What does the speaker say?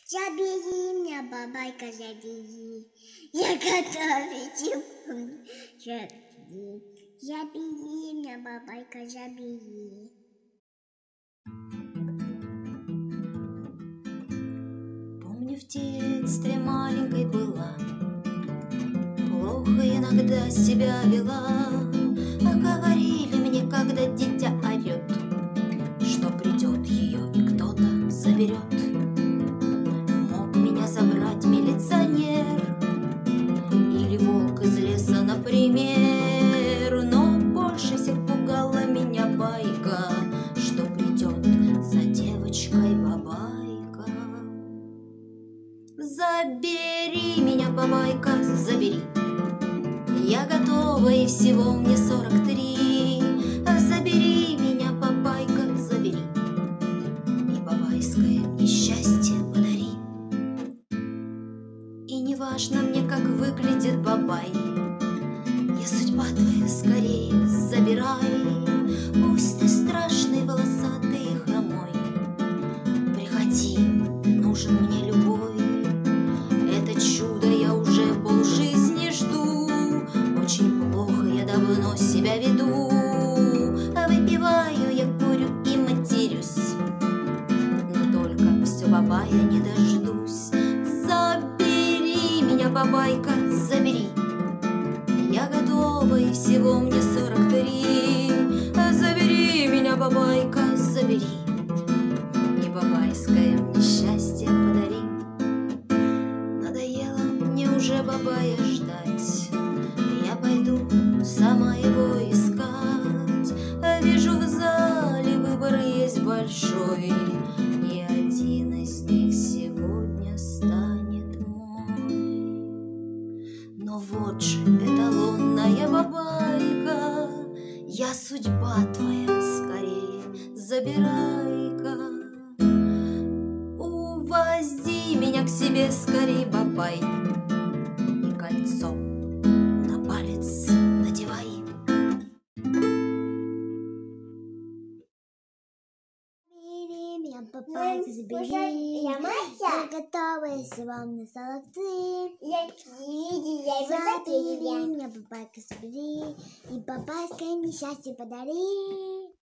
Забери меня, бабайка, забери. Я готова забери. Забери меня, бабайка, забери. Помню, в детстве маленькой была, плохо иногда себя вела. А говорили мне, когда дитя орет, что придет ее и кто-то заберет. Мог меня забрать милиционер или волк из леса, например. Но больше всех пугала меня байка, что придет за девочкой бабайка. Забери меня, бабайка, забери. Я готова, и всего мне 43. Забери меня, бабайка, забери. И бабайское мне счастье подари. И не важно мне, как выглядит бабай, я судьба твоя, скорее забирай. Пусть ты страшный, волосатый и хромой, приходи, нужен мне любой. Это чудо я уже полжизни жду. Очень плохо я давно себя веду. Выпиваю, я курю и матерюсь, но только все бабая не дождусь. Забери меня, бабайка, забери. Я готова, и всего мне 43. Забери меня, бабайка, забери. И бабайское мне счастье подари. Надоело мне уже бабая ждать, я пойду сама его искать. Вижу в зале выбор есть большой, и один из них сегодня станет мой. Но вот же эталонная бабайка, я судьба твоя, скорее забирай-ка. Увози меня к себе скорее, бабай, и кольцо на палец надевай. Забери меня, бабайка, забери. Я готова, если вам на 43. Забери меня, бабайка, забери. И бабайское мне счастье подари.